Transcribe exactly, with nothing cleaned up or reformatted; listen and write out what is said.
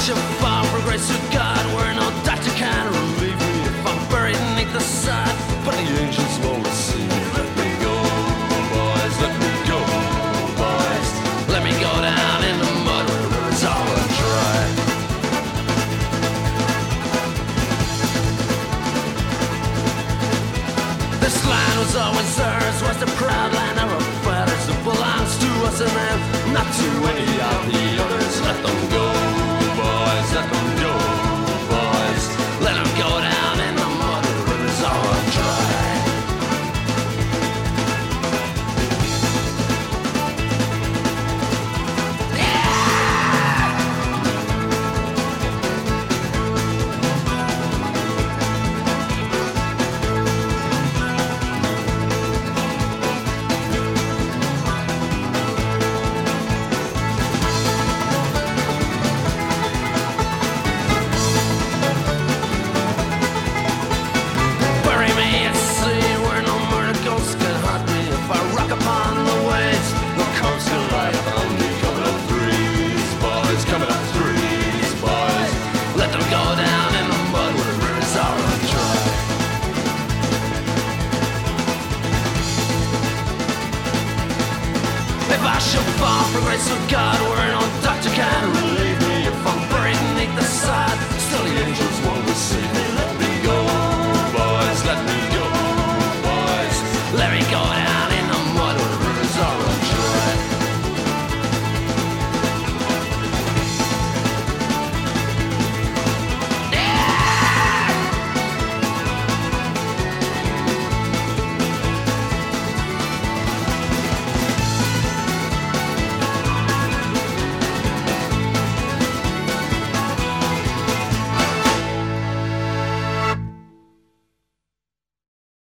shall fall for grace of God, where no doctor can relieve me if I'm buried beneath the sod. But the angels will receive me. Let me go, boys, let me go, boys. Let me go down in the mud where it's all dry. This land was always ours, was the proud land of our fathers. It belongs to us and them, not to any of the others. Let the